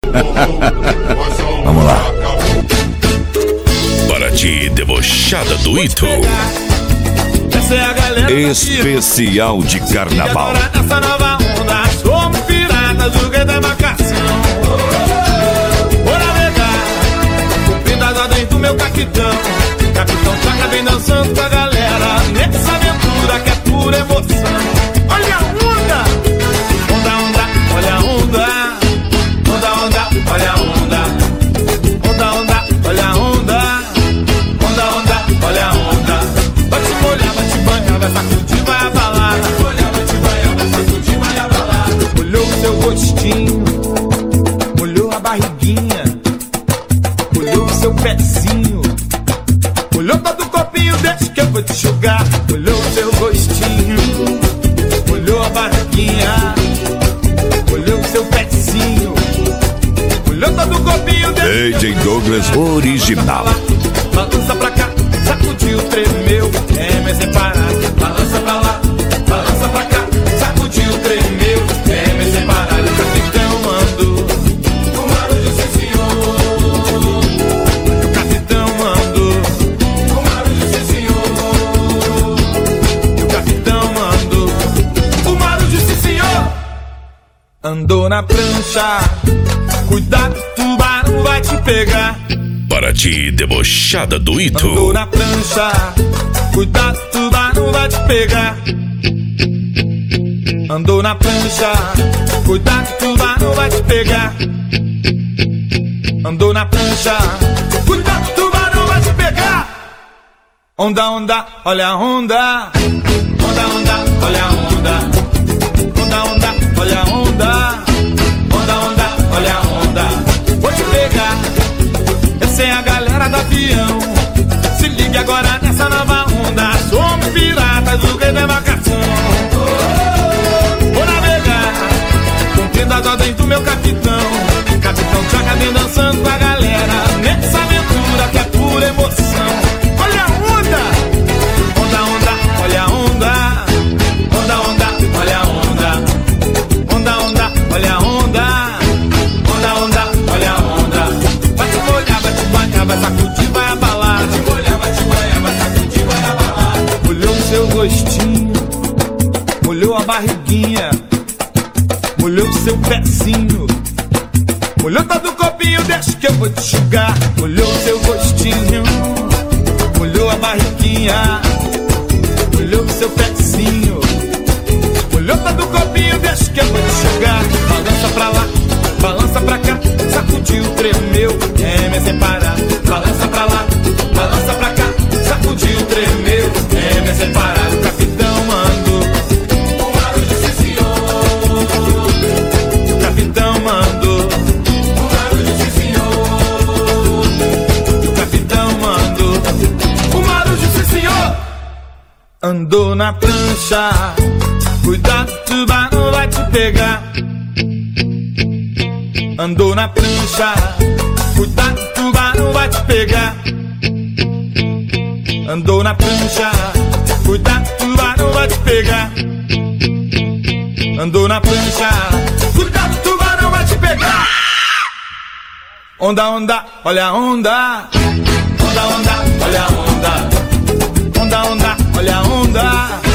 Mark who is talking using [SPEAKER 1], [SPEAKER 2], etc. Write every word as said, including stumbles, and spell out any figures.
[SPEAKER 1] Vamos lá.
[SPEAKER 2] Paraty debochada do Ito.
[SPEAKER 3] Essa é a galera
[SPEAKER 1] Especial de carnaval.
[SPEAKER 3] Essa nova onda, somos piratas do que da marcação. Vou navegar, cumprindo as ordens do meu capitão. Capitão Chaca vem dançando com a galera nessa aventura que é pura emoção. Olha a onda, onda, onda, olha a onda. Onda, onda, olha a onda. Onda, onda, olha a onda. Onda, onda, olha a onda. Vai te molhar, vai te banhar, vai sacudir, vai abalar. Vai te molhar, vai te banhar, vai sacudir, vai abalar. Molhou o seu rostinho, molhou a barriguinha, molhou o seu pezinho, molhou todo o corpinho, deixa que eu vou te enxugar. Molhou o seu rostinho, molhou a barriguinha, molhou o seu pezinho, molhou todo o corpinho, deixa
[SPEAKER 1] D J Douglas original.
[SPEAKER 3] Balança pra cá, sacudiu, tremeu, é, mas sem parar. Balança pra lá, balança pra cá, sacudiu, tremeu, é, mas sem parar. O capitão mandou, o Marujo se senhor. O capitão mandou, o Marujo se senhor. O capitão mandou, o Marujo se senhor. Andou na prancha, cuidado, tubarão vai te pegar.
[SPEAKER 2] Paraty debochada do Ito.
[SPEAKER 3] Andou na prancha, cuidado, tubarão vai te pegar. Andou na prancha, cuidado, tubarão vai te pegar. Andou na prancha, cuidado, tubarão vai te pegar. Onda, onda, olha a onda. Onda, onda, olha a onda. Onda, onda, olha a onda. Onda, onda, olha a onda. Vou te pegar. Essa é a galera do avião. Se ligue agora nessa nova onda. Somos piratas do que da embarcação. Vou navegar, cumprindo as ordens do meu capitão. Capitão Chaca vem dançando com a galera nessa aventura que é pura emoção. Olha a onda, onda, onda, olha a onda. Onda, onda, olha a onda. Onda, onda, olha a onda. Onda, onda, olha a onda. Vai te molhar, vai te banhar, vai sacudir, vai abalar. Vai te molhar, vai te banhar, vai sacudir, vai abalar. Molhou o seu rostinho, molhou a barriguinha, molhou o seu pezinho, molhou todo o corpinho, deixa que eu vou te enxugar. Molhou o seu rostinho, molhou a barriguinha, molhou o seu pezinho, molhou todo o corpinho, deixa que eu vou te enxugar. Balança pra lá, balança pra cá, sacudiu, tremeu, é, mas sem parar. Balança pra lá, balança pra cá, sacudiu, tremeu, é, mas sem parar. O capitão mandou, o Marujo se senhor. O capitão mandou, o Marujo se senhor. O capitão mandou, o Marujo se senhor. Andou na prancha, cuidado, tubarão vai te pegar. Andou na prancha, cuidado, tubarão vai te pegar. Andou na prancha, cuidado, tubarão vai te pegar. Andou na prancha, cuidado, tubarão vai te pegar. Onda, onda, olha a onda. Onda, onda, olha a onda. Onda, onda, olha a onda.